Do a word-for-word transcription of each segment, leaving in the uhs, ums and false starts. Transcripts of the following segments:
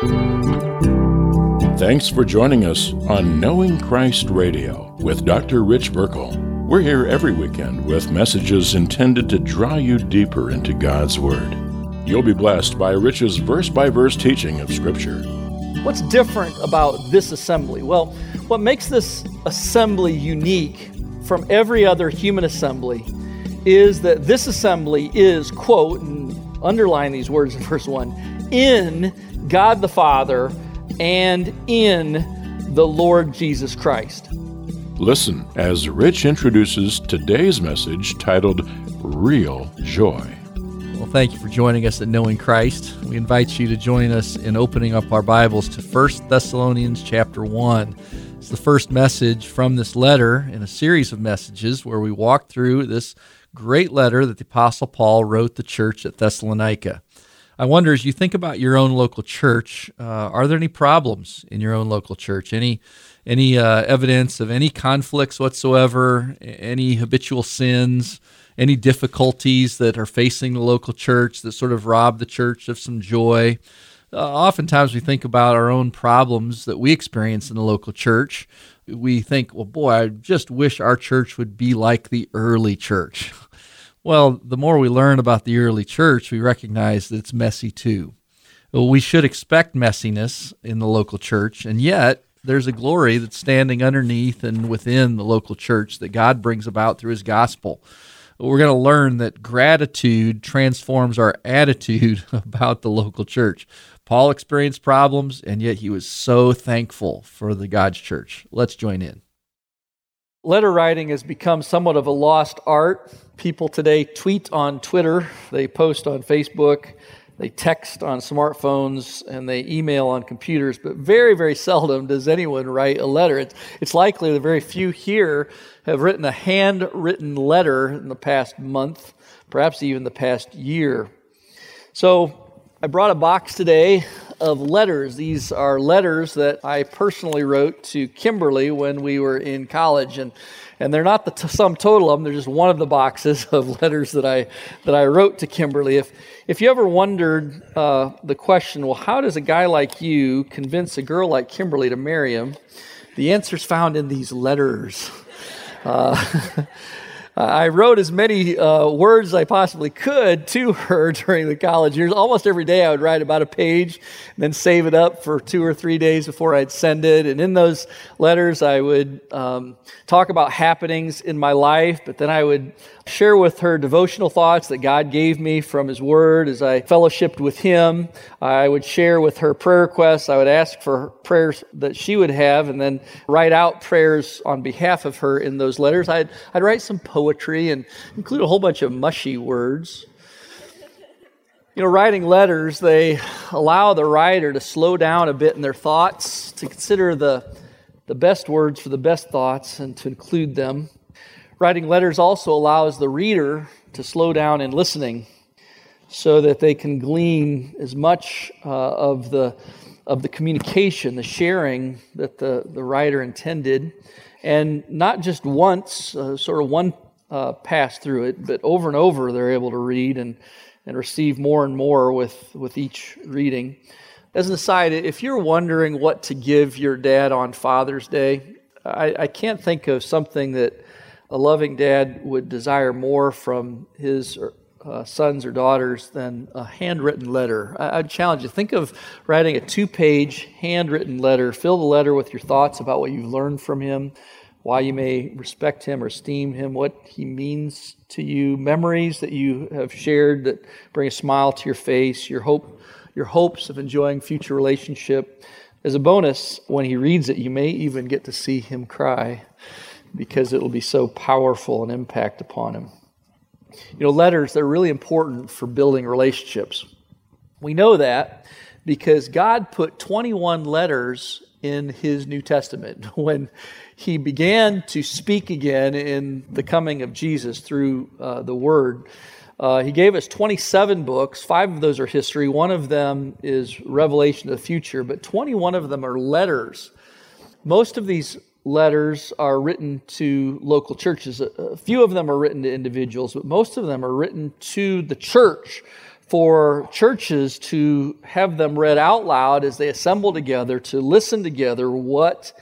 Thanks for joining us on Knowing Christ Radio with Doctor Rich Burkle. We're here every weekend with messages intended to draw you deeper into God's Word. You'll be blessed by Rich's verse-by-verse teaching of Scripture. What's different about this assembly? Well, what makes this assembly unique from every other human assembly is that this assembly is, quote, and underline these words in verse one, in God the Father and in the Lord Jesus Christ. Listen as Rich introduces today's message titled Real Joy. Well, thank you for joining us at Knowing Christ. We invite you to join us in opening up our Bibles to First Thessalonians chapter one. It's the first message from this letter in a series of messages where we walk through this great letter that the Apostle Paul wrote the church at Thessalonica. I wonder, as you think about your own local church, uh, are there any problems in your own local church? Any any uh, evidence of any conflicts whatsoever, any habitual sins, any difficulties that are facing the local church that sort of rob the church of some joy? Uh, oftentimes we think about our own problems that we experience in the local church. We think, well, boy, I just wish our church would be like the early church. Well, the more we learn about the early church, we recognize that it's messy too. Well, we should expect messiness in the local church, and yet there's a glory that's standing underneath and within the local church that God brings about through His gospel. We're going to learn that gratitude transforms our attitude about the local church. Paul experienced problems, and yet he was so thankful for the God's church. Let's join in. Letter writing has become somewhat of a lost art. People today tweet on Twitter, they post on Facebook, they text on smartphones, and they email on computers, but very, very seldom does anyone write a letter. It's, it's likely that very few here have written a handwritten letter in the past month, perhaps even the past year. So I brought a box today of letters. These are letters that I personally wrote to Kimberly when we were in college, and and they're not the t- sum total of them. They're just one of the boxes of letters that I that I wrote to Kimberly. If if you ever wondered uh, the question, well, how does a guy like you convince a girl like Kimberly to marry him? The answer's found in these letters. Uh, I wrote as many uh, words as I possibly could to her during the college years. Almost every day I would write about a page and then save it up for two or three days before I'd send it. And in those letters I would um, talk about happenings in my life, but then I would share with her devotional thoughts that God gave me from His Word as I fellowshiped with Him. I would share with her prayer requests. I would ask for prayers that she would have and then write out prayers on behalf of her in those letters. I'd, I'd write some poetry and include a whole bunch of mushy words. You know, writing letters, they allow the writer to slow down a bit in their thoughts, to consider the, the best words for the best thoughts and to include them. Writing letters also allows the reader to slow down in listening so that they can glean as much uh, of the of the communication, the sharing that the, the writer intended, and not just once, uh, sort of one uh, pass through it, but over and over they're able to read and, and receive more and more with, with each reading. As an aside, if you're wondering what to give your dad on Father's Day, I, I can't think of something that a loving dad would desire more from his uh, sons or daughters than a handwritten letter. I, I'd challenge you. Think of writing a two-page handwritten letter. Fill the letter with your thoughts about what you've learned from him, why you may respect him or esteem him, what he means to you, memories that you have shared that bring a smile to your face, your hope, your hopes of enjoying future relationship. As a bonus, when he reads it, you may even get to see him cry, because it will be so powerful an impact upon him. You know, letters, they're really important for building relationships. We know that because God put twenty-one letters in His New Testament. When He began to speak again in the coming of Jesus through uh, the Word, uh, He gave us twenty-seven books. Five of those are history. One of them is Revelation of the future, but twenty-one of them are letters. Most of these letters are written to local churches. A few of them are written to individuals, but most of them are written to the church for churches to have them read out loud as they assemble together to listen together what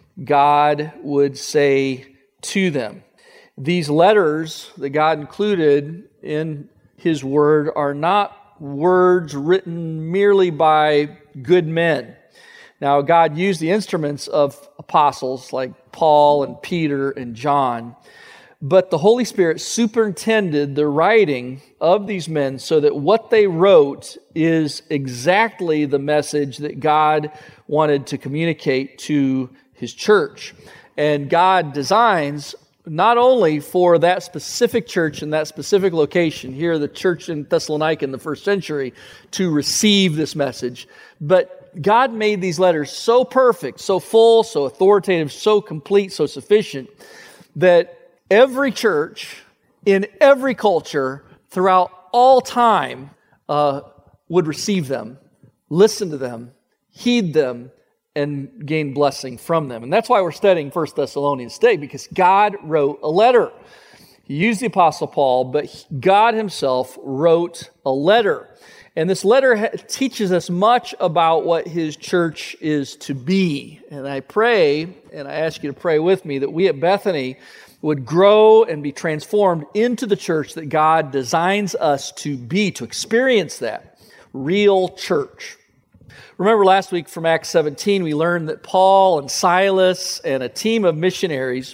God would say to them. These letters that God included in His Word are not words written merely by good men. Now, God used the instruments of apostles like Paul and Peter and John, but the Holy Spirit superintended the writing of these men so that what they wrote is exactly the message that God wanted to communicate to His church. And God designs not only for that specific church in that specific location, here the church in Thessalonica in the first century, to receive this message, but God made these letters so perfect, so full, so authoritative, so complete, so sufficient, that every church in every culture throughout all time uh, would receive them, listen to them, heed them, and gain blessing from them. And that's why we're studying First Thessalonians today, because God wrote a letter. He used the Apostle Paul, but God Himself wrote a letter. And this letter teaches us much about what His church is to be. And I pray, and I ask you to pray with me, that we at Bethany would grow and be transformed into the church that God designs us to be, to experience that real church. Remember last week from Acts seventeen, we learned that Paul and Silas and a team of missionaries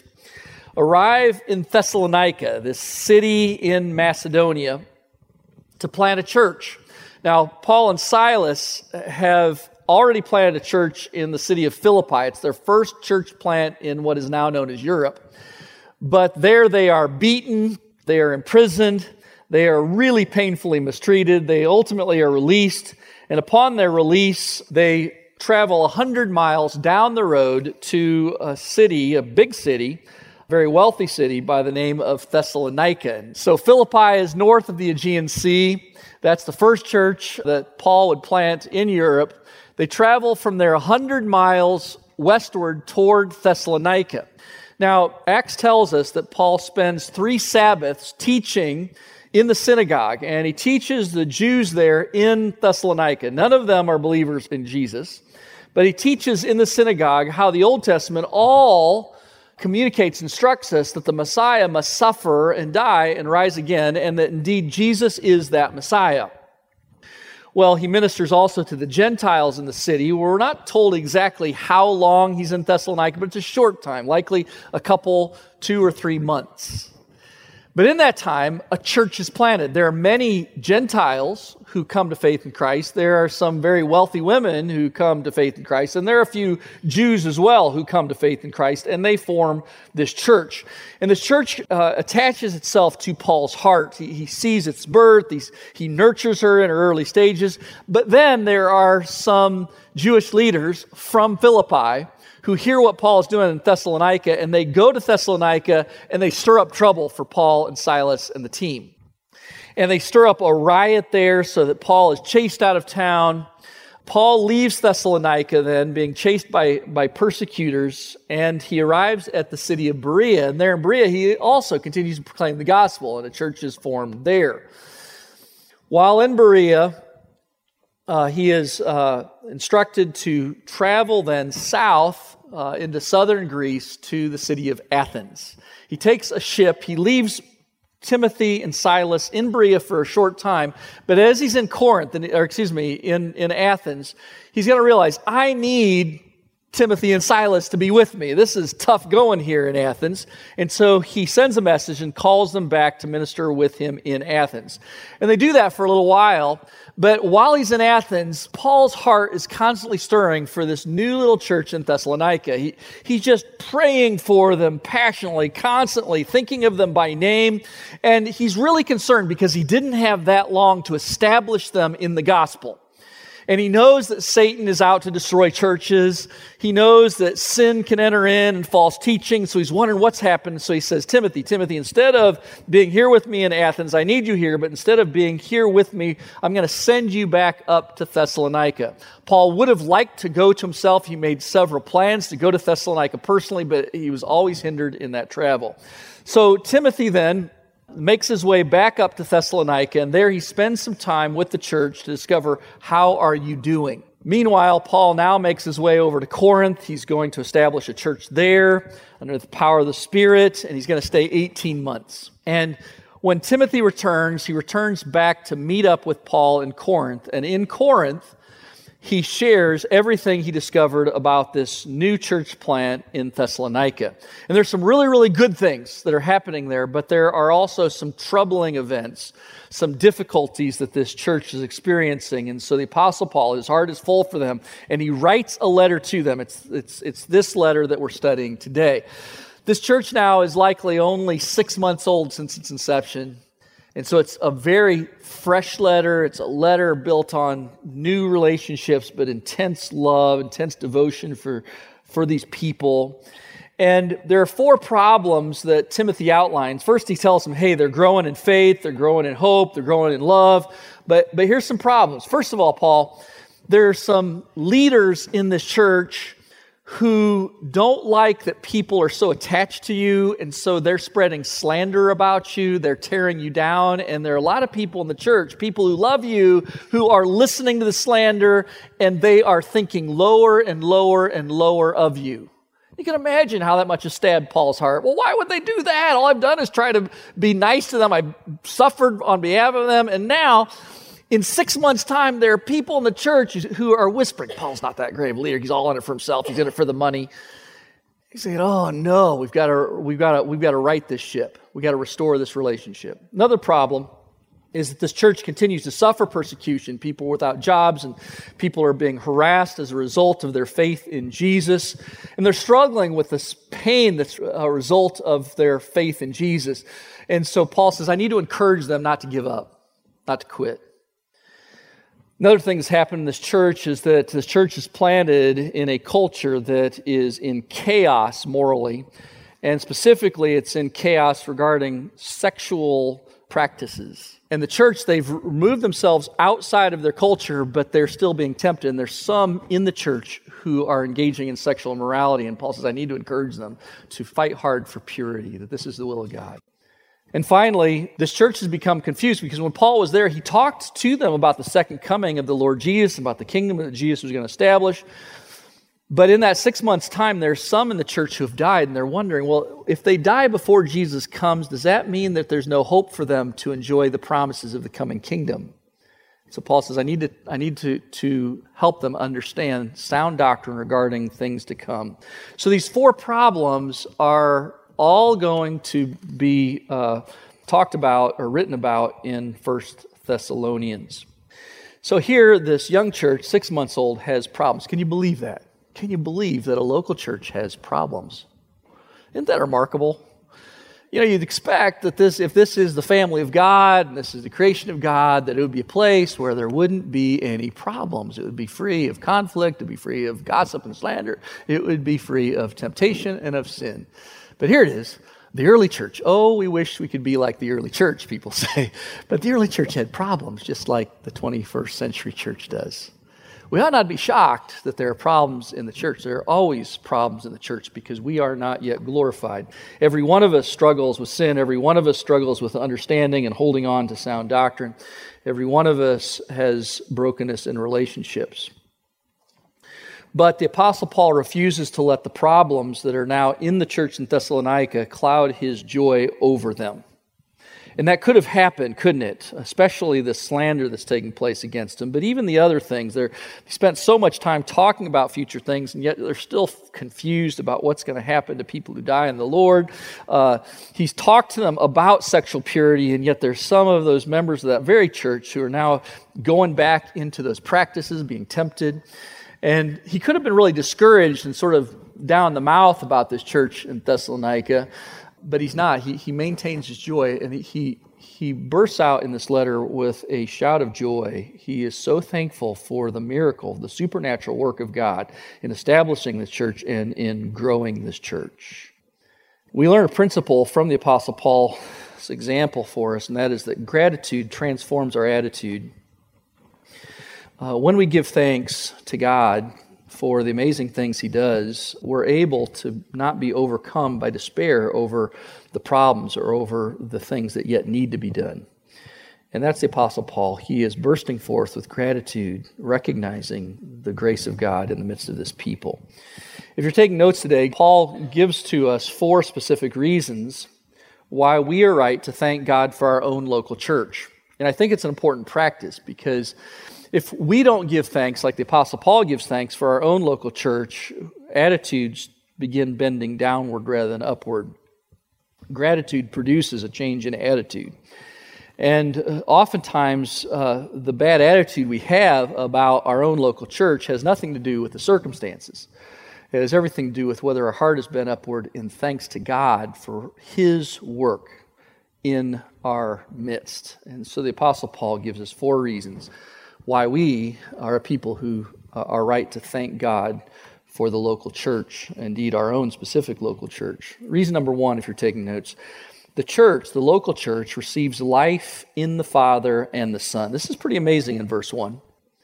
arrive in Thessalonica, this city in Macedonia, to plant a church. Now, Paul and Silas have already planted a church in the city of Philippi. It's their first church plant in what is now known as Europe. But there they are beaten, they are imprisoned, they are really painfully mistreated, they ultimately are released, and upon their release, they travel one hundred miles down the road to a city, a big city, a very wealthy city by the name of Thessalonica. And so Philippi is north of the Aegean Sea. That's the first church that Paul would plant in Europe. They travel from there one hundred miles westward toward Thessalonica. Now, Acts tells us that Paul spends three Sabbaths teaching in the synagogue, and he teaches the Jews there in Thessalonica. None of them are believers in Jesus, but he teaches in the synagogue how the Old Testament all communicates, instructs us that the Messiah must suffer and die and rise again, and that indeed Jesus is that Messiah. Well, he ministers also to the Gentiles in the city. We're not told exactly how long he's in Thessalonica, but it's a short time, likely a couple, two or three months. But in that time, a church is planted. There are many Gentiles who come to faith in Christ. There are some very wealthy women who come to faith in Christ. And there are a few Jews as well who come to faith in Christ. And they form this church. And this church uh, attaches itself to Paul's heart. He, he sees its birth. He's, he nurtures her in her early stages. But then there are some Jewish leaders from Philippi who hear what Paul is doing in Thessalonica, and they go to Thessalonica and they stir up trouble for Paul and Silas and the team. And they stir up a riot there so that Paul is chased out of town. Paul leaves Thessalonica then, being chased by, by persecutors, and he arrives at the city of Berea. And there in Berea, he also continues to proclaim the gospel, and a church is formed there. While in Berea, Uh, he is uh, instructed to travel then south uh, into southern Greece to the city of Athens. He takes a ship. He leaves Timothy and Silas in Berea for a short time. But as he's in Corinth, or excuse me, in, in Athens, he's going to realize, I need Timothy and Silas to be with me. This is tough going here in Athens. And so he sends a message and calls them back to minister with him in Athens. And they do that for a little while. But while he's in Athens, Paul's heart is constantly stirring for this new little church in Thessalonica. He, he's just praying for them passionately, constantly, thinking of them by name. And he's really concerned because he didn't have that long to establish them in the gospel. And he knows that Satan is out to destroy churches. He knows that sin can enter in and false teaching. So he's wondering what's happened. So he says, Timothy, Timothy, instead of being here with me in Athens, I need you here. But instead of being here with me, I'm going to send you back up to Thessalonica. Paul would have liked to go to himself. He made several plans to go to Thessalonica personally, but he was always hindered in that travel. So Timothy then makes his way back up to Thessalonica, and there he spends some time with the church to discover, how are you doing? Meanwhile, Paul now makes his way over to Corinth. He's going to establish a church there under the power of the Spirit, and he's going to stay eighteen months. And when Timothy returns, he returns back to meet up with Paul in Corinth. And in Corinth, he shares everything he discovered about this new church plant in Thessalonica. And there's some really, really good things that are happening there, but there are also some troubling events, some difficulties that this church is experiencing. And so the Apostle Paul, his heart is full for them, and he writes a letter to them. It's, it's, it's this letter that we're studying today. This church now is likely only six months old since its inception. And so it's a very fresh letter. It's a letter built on new relationships, but intense love, intense devotion for, for these people. And there are four problems that Timothy outlines. First, he tells them, hey, they're growing in faith, they're growing in hope, they're growing in love. But, but here's some problems. First of all, Paul, there are some leaders in this church who don't like that people are so attached to you, and so they're spreading slander about you, they're tearing you down, and there are a lot of people in the church, people who love you, who are listening to the slander, and they are thinking lower and lower and lower of you. You can imagine how that much has stabbed Paul's heart. Well, why would they do that? All I've done is try to be nice to them. I suffered on behalf of them, and now in six months' time, there are people in the church who are whispering, Paul's not that great of a leader. He's all in it for himself. He's in it for the money. He's saying, oh no, we've got to, we've got to, we've got to right this ship. We've got to restore this relationship. Another problem is that this church continues to suffer persecution. People without jobs, and people are being harassed as a result of their faith in Jesus. And they're struggling with this pain that's a result of their faith in Jesus. And so Paul says, I need to encourage them not to give up, not to quit. Another thing that's happened in this church is that this church is planted in a culture that is in chaos morally, and specifically it's in chaos regarding sexual practices. And the church, they've removed themselves outside of their culture, but they're still being tempted, and there's some in the church who are engaging in sexual immorality, and Paul says, I need to encourage them to fight hard for purity, that this is the will of God. And finally, this church has become confused because when Paul was there, he talked to them about the second coming of the Lord Jesus, about the kingdom that Jesus was going to establish. But in that six months' time, there's some in the church who have died, and they're wondering, well, if they die before Jesus comes, does that mean that there's no hope for them to enjoy the promises of the coming kingdom? So Paul says, I need to, I need to, to help them understand sound doctrine regarding things to come. So these four problems are all going to be uh, talked about or written about in First Thessalonians. So here, this young church, six months old, has problems. Can you believe that? Can you believe that a local church has problems? Isn't that remarkable? You know, you'd expect that this, if this is the family of God, and this is the creation of God, that it would be a place where there wouldn't be any problems. It would be free of conflict, it would be free of gossip and slander, it would be free of temptation and of sin. But here it is, the early church. Oh, we wish we could be like the early church, people say. But the early church had problems, just like the twenty-first century church does. We ought not be shocked that there are problems in the church. There are always problems in the church because we are not yet glorified. Every one of us struggles with sin. Every one of us struggles with understanding and holding on to sound doctrine. Every one of us has brokenness in relationships. But the Apostle Paul refuses to let the problems that are now in the church in Thessalonica cloud his joy over them. And that could have happened, couldn't it? Especially the slander that's taking place against him. But even the other things, they're, they spent so much time talking about future things, and yet they're still confused about what's going to happen to people who die in the Lord. Uh, he's talked to them about sexual purity, and yet there's some of those members of that very church who are now going back into those practices, being tempted. And he could have been really discouraged and sort of down the mouth about this church in Thessalonica, but he's not. He he maintains his joy, and he he bursts out in this letter with a shout of joy. He is so thankful for the miracle, the supernatural work of God in establishing this church and in growing this church. We learn a principle from the Apostle Paul's example for us, and that is that gratitude transforms our attitude. Uh, when we give thanks to God for the amazing things he does, we're able to not be overcome by despair over the problems or over the things that yet need to be done. And that's the Apostle Paul. He is bursting forth with gratitude, recognizing the grace of God in the midst of this people. If you're taking notes today, Paul gives to us four specific reasons why we are right to thank God for our own local church. And I think it's an important practice, because if we don't give thanks like the Apostle Paul gives thanks for our own local church, attitudes begin bending downward rather than upward. Gratitude produces a change in attitude. And uh, oftentimes, uh, the bad attitude we have about our own local church has nothing to do with the circumstances. It has everything to do with whether our heart has been upward in thanks to God for His work in our midst. And so the Apostle Paul gives us four reasons why we are a people who uh, are right to thank God for the local church, indeed our own specific local church. Reason number one, if you're taking notes, the church, the local church, receives life in the Father and the Son. This is pretty amazing in verse one.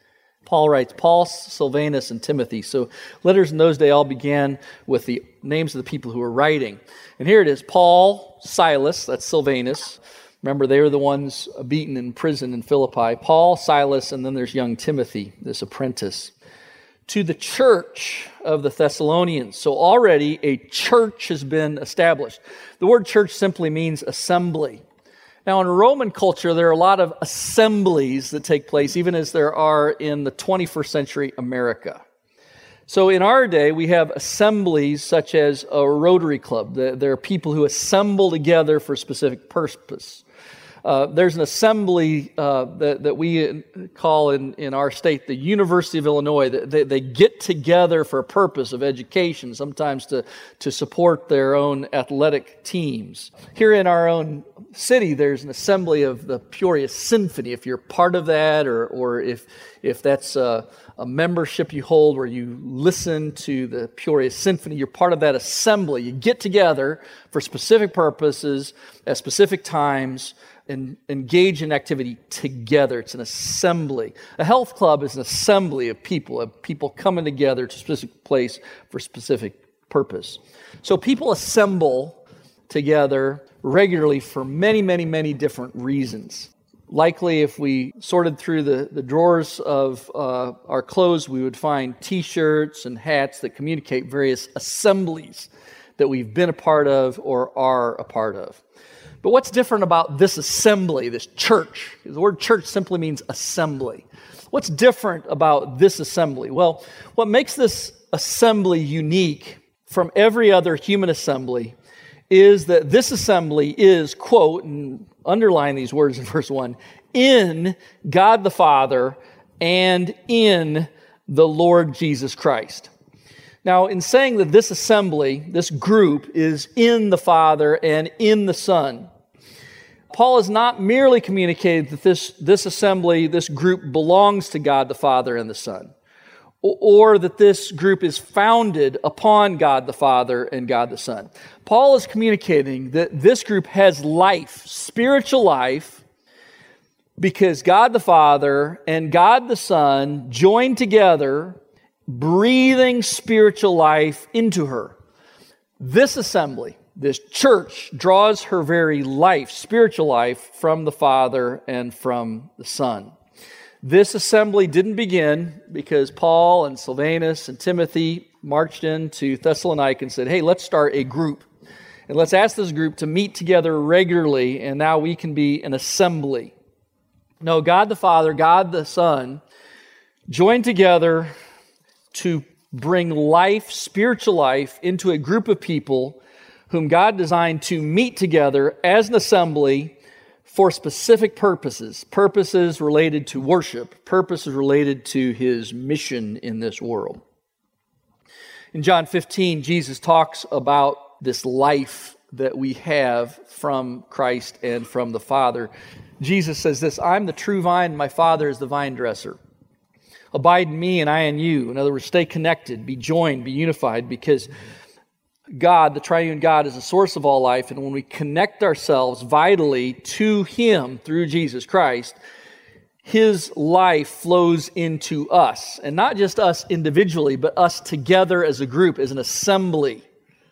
Paul writes, Paul, Silvanus, and Timothy. So letters in those days all began with the names of the people who were writing. And here it is, Paul, Silas, that's Silvanus. Remember, they were the ones beaten in prison in Philippi. Paul, Silas, and then there's young Timothy, this apprentice. To the church of the Thessalonians. So already a church has been established. The word church simply means assembly. Now, in Roman culture, there are a lot of assemblies that take place, even as there are in the twenty-first century America. So in our day, we have assemblies such as a Rotary Club. There are people who assemble together for a specific purpose. Uh, there's an assembly uh, that, that we call in, in our state the University of Illinois. They, they get together for a purpose of education, sometimes to, to support their own athletic teams. Here in our own city, there's an assembly of the Peoria Symphony. If you're part of that, or, or if, if that's a, a membership you hold where you listen to the Peoria Symphony, you're part of that assembly. You get together for specific purposes at specific times and engage in activity together. It's an assembly. A health club is an assembly of people, of people coming together to a specific place for a specific purpose. So people assemble together regularly for many, many, many different reasons. Likely, if we sorted through the, the drawers of uh, our clothes, we would find T-shirts and hats that communicate various assemblies that we've been a part of or are a part of. But what's different about this assembly, this church? The word church simply means assembly. What's different about this assembly? Well, what makes this assembly unique from every other human assembly is that this assembly is, quote, and underline these words in verse one, in God the Father and in the Lord Jesus Christ. Now, in saying that this assembly, this group, is in the Father and in the Son, Paul has not merely communicated that this, this assembly, this group, belongs to God the Father and the Son, or, or that this group is founded upon God the Father and God the Son. Paul is communicating that this group has life, spiritual life, because God the Father and God the Son joined together, breathing spiritual life into her. This assembly, this church, draws her very life, spiritual life, from the Father and from the Son. This assembly didn't begin because Paul and Silvanus and Timothy marched into Thessalonica and said, hey, let's start a group. And let's ask this group to meet together regularly, and now we can be an assembly. No, God the Father, God the Son, joined together to bring life, spiritual life, into a group of people whom God designed to meet together as an assembly for specific purposes, purposes related to worship, purposes related to His mission in this world. In John fifteen, Jesus talks about this life that we have from Christ and from the Father. Jesus says this, I'm the true vine, my Father is the vine dresser. Abide in me and I in you. In other words, stay connected, be joined, be unified, because God, the triune God, is the source of all life, and when we connect ourselves vitally to Him through Jesus Christ, His life flows into us, and not just us individually, but us together as a group, as an assembly.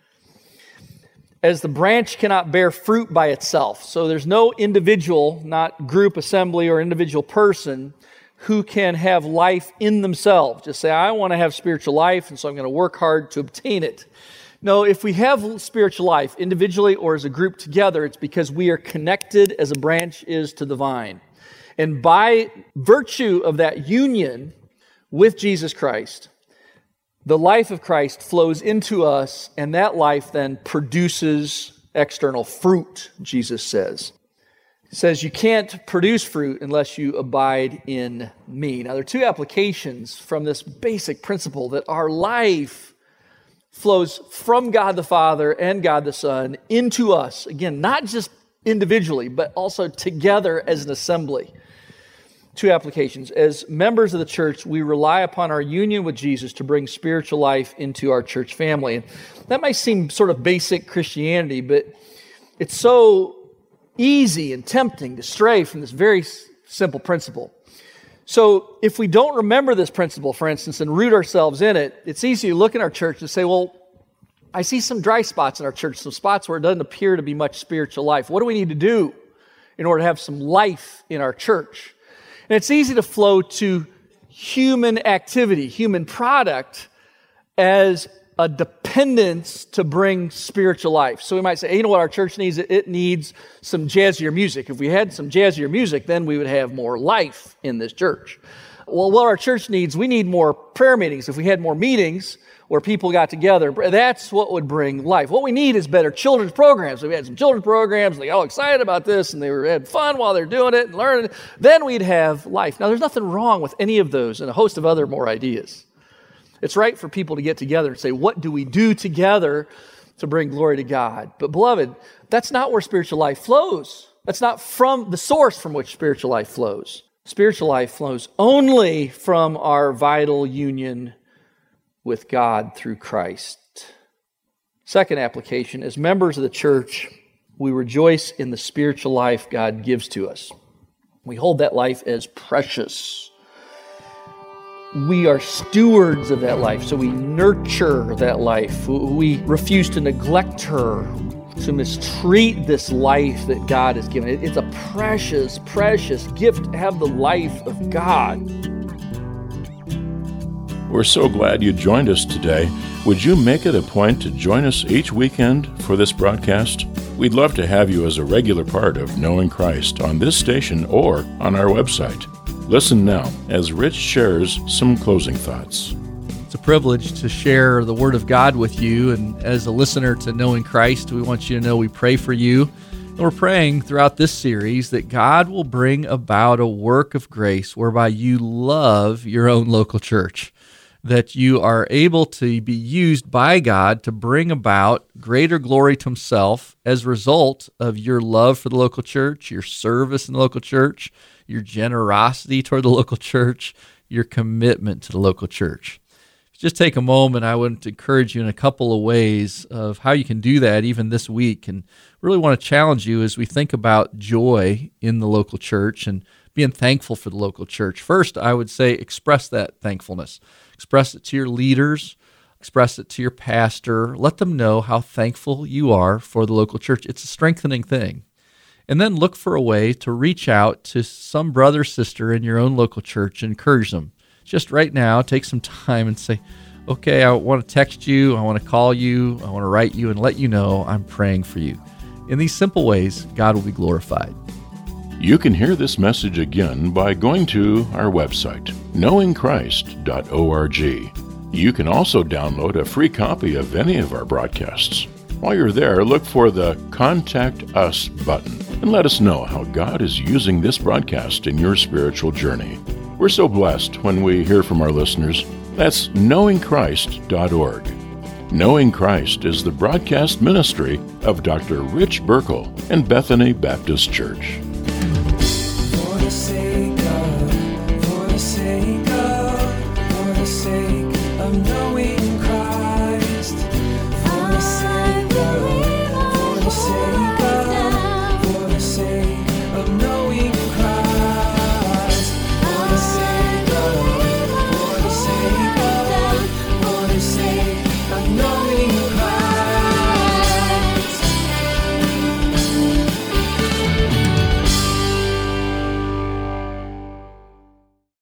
As the branch cannot bear fruit by itself, so there's no individual, not group, assembly, or individual person who can have life in themselves. Just say, I want to have spiritual life, and so I'm going to work hard to obtain it. No, if we have spiritual life individually or as a group together, it's because we are connected as a branch is to the vine. And by virtue of that union with Jesus Christ, the life of Christ flows into us, and that life then produces external fruit, Jesus says. He says you can't produce fruit unless you abide in me. Now, there are two applications from this basic principle that our life flows from God the Father and God the Son into us. Again, not just individually, but also together as an assembly. Two applications. As members of the church, we rely upon our union with Jesus to bring spiritual life into our church family. And that might seem sort of basic Christianity, but it's so easy and tempting to stray from this very simple principle. So if we don't remember this principle, for instance, and root ourselves in it, it's easy to look in our church and say, well, I see some dry spots in our church, some spots where it doesn't appear to be much spiritual life. What do we need to do in order to have some life in our church? And it's easy to flow to human activity, human product, as a dependence to bring spiritual life. So we might say, hey, you know what our church needs? It needs some jazzier music. If we had some jazzier music, then we would have more life in this church. Well, what our church needs, we need more prayer meetings. If we had more meetings where people got together, that's what would bring life. What we need is better children's programs. If we had some children's programs, they got all excited about this, and they were had fun while they're doing it and learning it, then we'd have life. Now, there's nothing wrong with any of those and a host of other more ideas. It's right for people to get together and say, what do we do together to bring glory to God? But beloved, that's not where spiritual life flows. That's not from the source from which spiritual life flows. Spiritual life flows only from our vital union with God through Christ. Second application, as members of the church, we rejoice in the spiritual life God gives to us. We hold that life as precious. We are stewards of that life, so we nurture that life. We refuse to neglect her, to mistreat this life that God has given. It's a precious, precious gift to have the life of God. We're so glad you joined us today. Would you make it a point to join us each weekend for this broadcast? We'd love to have you as a regular part of Knowing Christ on this station or on our website. Listen now as Rich shares some closing thoughts. It's a privilege to share the Word of God with you, and as a listener to Knowing Christ, we want you to know we pray for you, and we're praying throughout this series that God will bring about a work of grace whereby you love your own local church, that you are able to be used by God to bring about greater glory to Himself as a result of your love for the local church, your service in the local church, your generosity toward the local church, your commitment to the local church. Just take a moment. I would encourage you in a couple of ways of how you can do that even this week, and really want to challenge you as we think about joy in the local church and being thankful for the local church. First, I would say express that thankfulness. Express it to your leaders. Express it to your pastor. Let them know how thankful you are for the local church. It's a strengthening thing. And then look for a way to reach out to some brother or sister in your own local church and encourage them. Just right now, take some time and say, okay, I want to text you, I want to call you, I want to write you and let you know I'm praying for you. In these simple ways, God will be glorified. You can hear this message again by going to our website, knowing christ dot org. You can also download a free copy of any of our broadcasts. While you're there, look for the Contact Us button and let us know how God is using this broadcast in your spiritual journey. We're so blessed when we hear from our listeners. That's knowing christ dot org. Knowing Christ is the broadcast ministry of Doctor Rich Burkle and Bethany Baptist Church.